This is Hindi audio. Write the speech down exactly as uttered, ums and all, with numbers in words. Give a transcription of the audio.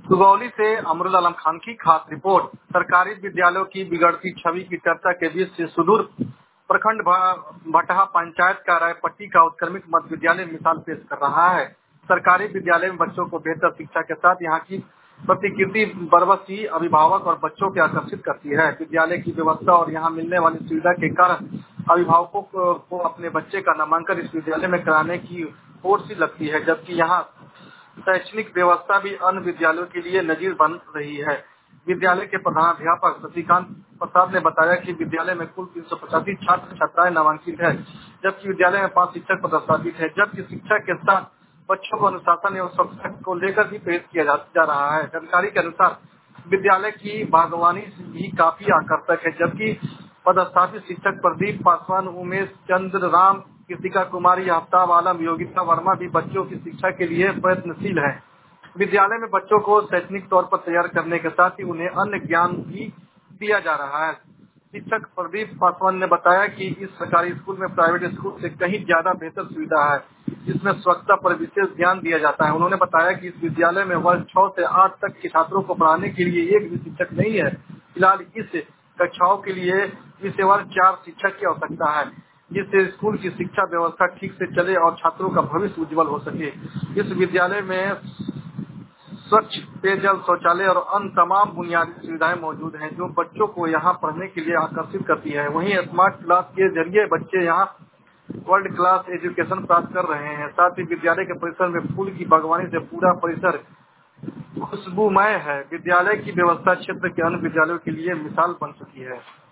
सुगौली से अमरुल आलम खान की खास रिपोर्ट। सरकारी विद्यालयों की बिगड़ती छवि की चर्चा के बीच से सुदूर प्रखंड भटहा पंचायत का रायपट्टी का उत्क्रमित मध्य विद्यालय मिसाल पेश कर रहा है। सरकारी विद्यालय में बच्चों को बेहतर शिक्षा के साथ यहाँ की प्रतिकृति बरबसी अभिभावक और बच्चों को आकर्षित करती है। विद्यालय की व्यवस्था और यहाँ मिलने वाली सुविधा के कारण अभिभावकों को अपने बच्चे का नामांकन इस विद्यालय में कराने की ओर सी लगती है, जबकि यहाँ शैक्षणिक व्यवस्था भी अन्य विद्यालयों के लिए नजीर बन रही है। विद्यालय के प्रधानाध्यापक शशिकांत प्रसाद ने बताया कि विद्यालय में कुल तीन सौ पचासी छात्र छात्राएं नामांकित है, जबकि विद्यालय में पांच शिक्षक पदस्थापित है, जबकि शिक्षा के साथ बच्चों को अनुशासन एवं स्वच्छता को लेकर भी प्रेरित किया जा, जा रहा है। जानकारी के अनुसार विद्यालय की बागवानी भी काफी आकर्षक है, जबकि पदस्थापित शिक्षक प्रदीप पासवान, उमेश चंद्र राम, कृतिका कुमारी, आफ्ताब आलम, योगिता वर्मा भी बच्चों की शिक्षा के लिए प्रयत्नशील है। विद्यालय में बच्चों को शैक्षणिक तौर पर तैयार करने के साथ ही उन्हें अन्य ज्ञान भी दिया जा रहा है। शिक्षक प्रदीप पासवान ने बताया कि इस सरकारी स्कूल में प्राइवेट स्कूल से कहीं ज्यादा बेहतर सुविधा है, जिसमें स्वच्छता पर विशेष ध्यान दिया जाता है। उन्होंने बताया कि इस विद्यालय में वर्ष छह से आठ तक के छात्रों को पढ़ाने के लिए एक भी शिक्षक नहीं है। फिलहाल इस कक्षाओं के लिए विषयवार चार शिक्षक की आवश्यकता है, जिससे स्कूल की शिक्षा व्यवस्था ठीक से चले और छात्रों का भविष्य उज्जवल हो सके। इस विद्यालय में स्वच्छ पेयजल, शौचालय और अन्य तमाम बुनियादी सुविधाएं मौजूद हैं, जो बच्चों को यहाँ पढ़ने के लिए आकर्षित करती है। वहीं स्मार्ट क्लास के जरिए बच्चे यहाँ वर्ल्ड क्लास एजुकेशन प्राप्त कर रहे हैं। साथ ही विद्यालय के परिसर में फूल की बागवानी से पूरा परिसर खुशबूमय है। विद्यालय की व्यवस्था क्षेत्र के अन्य विद्यालयों के लिए मिसाल बन चुकी है।